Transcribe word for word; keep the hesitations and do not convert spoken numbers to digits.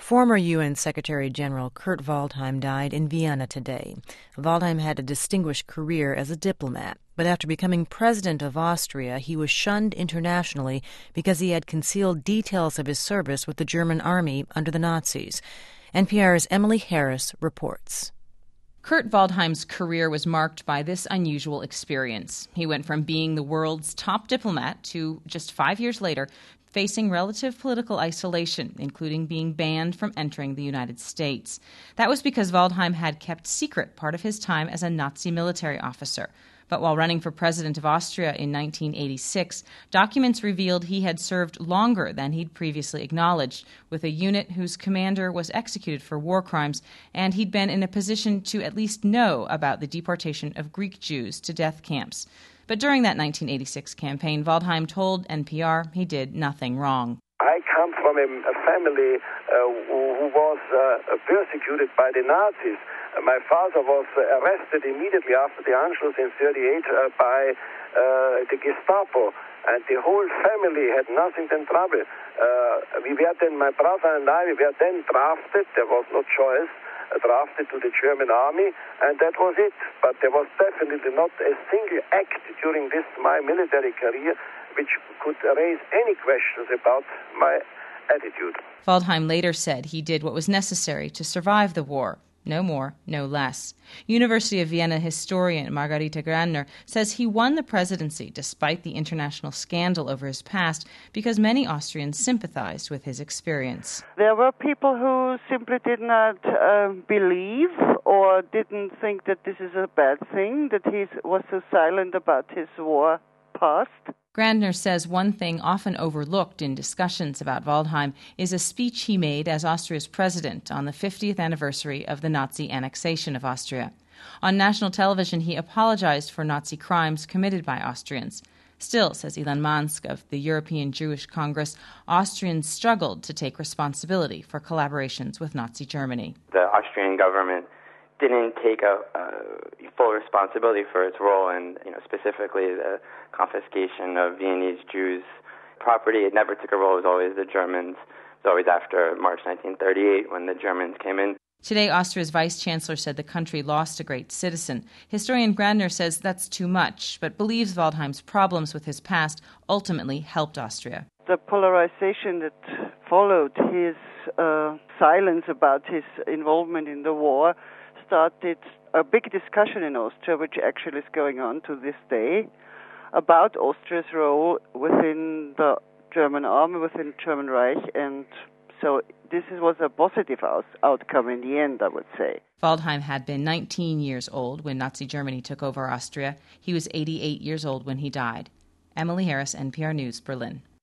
Former U N Secretary-General Kurt Waldheim died in Vienna today. Waldheim had a distinguished career as a diplomat, but after becoming president of Austria, he was shunned internationally because he had concealed details of his service with the German army under the Nazis. N P R's Emily Harris reports. Kurt Waldheim's career was marked by this unusual experience. He went from being the world's top diplomat to, just five years later, facing relative political isolation, including being banned from entering the United States. That was because Waldheim had kept secret part of his time as a Nazi military officer. But while running for president of Austria in nineteen eighty-six, documents revealed he had served longer than he'd previously acknowledged, with a unit whose commander was executed for war crimes, and he'd been in a position to at least know about the deportation of Greek Jews to death camps. But during that nineteen eighty-six campaign, Waldheim told N P R he did nothing wrong. I come from a, a family uh, who, who was uh, persecuted by the Nazis. Uh, my father was uh, arrested immediately after the Anschluss in thirty-eight uh, by uh, the Gestapo, and the whole family had nothing but trouble. Uh, we were then, my brother and I, we were then drafted. There was no choice. Drafted to the German army, and that was it. But there was definitely not a single act during this my military career which could raise any questions about my attitude. Waldheim later said he did what was necessary to survive the war. No more, no less. University of Vienna historian Margarita Grandner says he won the presidency despite the international scandal over his past because many Austrians sympathized with his experience. There were people who simply did not uh, believe or didn't think that this is a bad thing, that he was so silent about his war past. Grandner says one thing often overlooked in discussions about Waldheim is a speech he made as Austria's president on the fiftieth anniversary of the Nazi annexation of Austria. On national television, he apologized for Nazi crimes committed by Austrians. Still, says Ilan Mansk of the European Jewish Congress, Austrians struggled to take responsibility for collaborations with Nazi Germany. The Austrian government didn't take a, a full responsibility for its role in, you know, specifically the confiscation of Viennese Jews' property. It never took a role. It was always the Germans. It was always after March nineteen thirty-eight when the Germans came in. Today, Austria's vice chancellor said the country lost a great citizen. Historian Grandner says that's too much, but believes Waldheim's problems with his past ultimately helped Austria. The polarization that followed his uh, silence about his involvement in the war started a big discussion in Austria, which actually is going on to this day, about Austria's role within the German army, within German Reich, and so this was a positive out- outcome in the end, I would say. Waldheim had been nineteen years old when Nazi Germany took over Austria. He was eighty-eight years old when he died. Emily Harris, N P R News, Berlin.